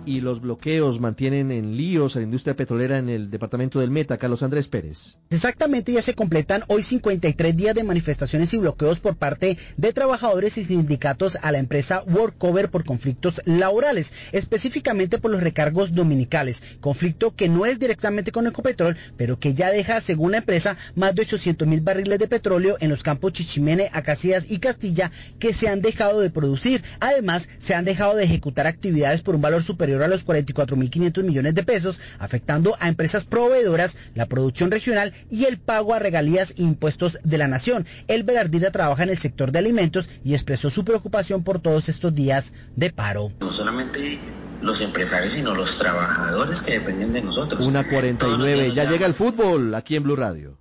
y los bloqueos mantienen en líos a la industria petrolera en el departamento del Meta. Carlos Andrés Pérez. Exactamente, ya se completan hoy 53 días de manifestaciones y bloqueos por parte de trabajadores y sindicatos a la empresa Workover por conflictos laborales, específicamente por los recargos dominicales, conflicto que no es directamente con Ecopetrol, pero que ya deja, según la empresa, más de 800.000 barriles de petróleo en los campos Chichimene, Acacías y Castilla que se han dejado de producir. Además, se han dejado de ejecutar actividades por un valor superior a los 44.500 millones de pesos, afectando a empresas proveedoras, la producción regional y el pago a regalías e impuestos de la nación. Elber Ardila trabaja en el sector de alimentos y expresó su preocupación por todos estos días de paro. No solamente los empresarios, sino los trabajadores que dependen de nosotros. 1:49, ya llega el fútbol aquí en Blue Radio.